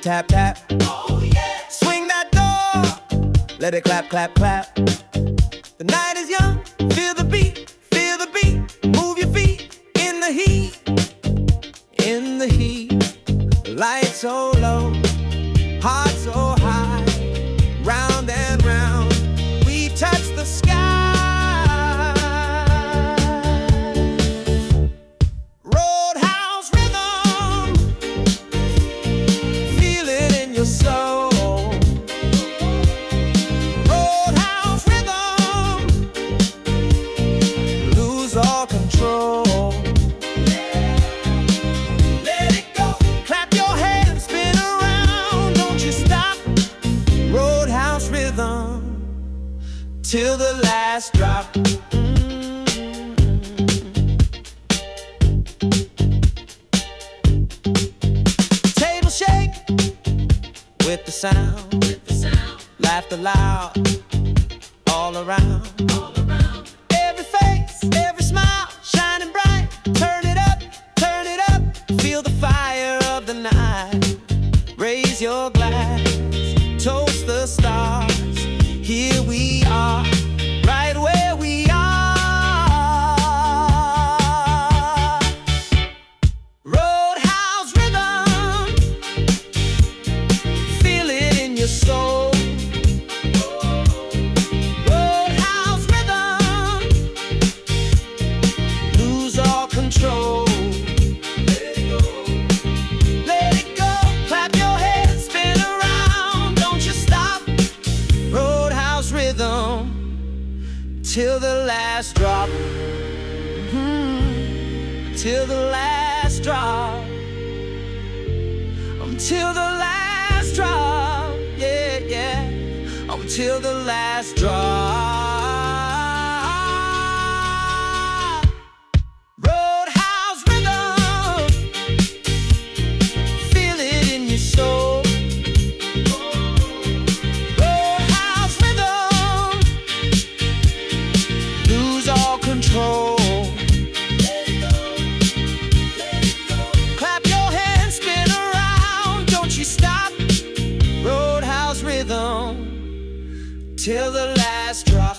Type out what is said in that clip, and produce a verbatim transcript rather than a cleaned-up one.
tap, tap. Oh yeah. Swing that door, let it clap, clap, clap. The night is young, feel the beat, feel the beat. Move your feet in the heat, in the heat. Lights so low, heart so high. Round and round, we touch the sky. Roadhouse rhythm, feel it in your soul. Roadhouse rhythm, lose all control. Let it go, clap your hands, spin around, don't you stop. Roadhouse rhythm till the last drop. Table shake with the sound, With the sound laughter loud all around. all around. Every face, every smile, shining bright. Turn it up, turn it up. Feel the fire of the night. Raise your glass, toast the stars. Here we are, right where we are. Roadhouse rhythm, feel it in your soul. Roadhouse rhythm, lose all control. Let it go, let it go. Clap your hands, spin around, don't you stop. Roadhouse rhythm till the last drop. Mhm. Till the last drop. Until the last drop. Yeah, yeah. Until the last drop. Roadhouse rhythm, feel it in your soul. Roadhouse rhythm, lose all control. Let it go, let it go. Clap your hands, spin around, don't you stop. Roadhouse rhythm till the last drop.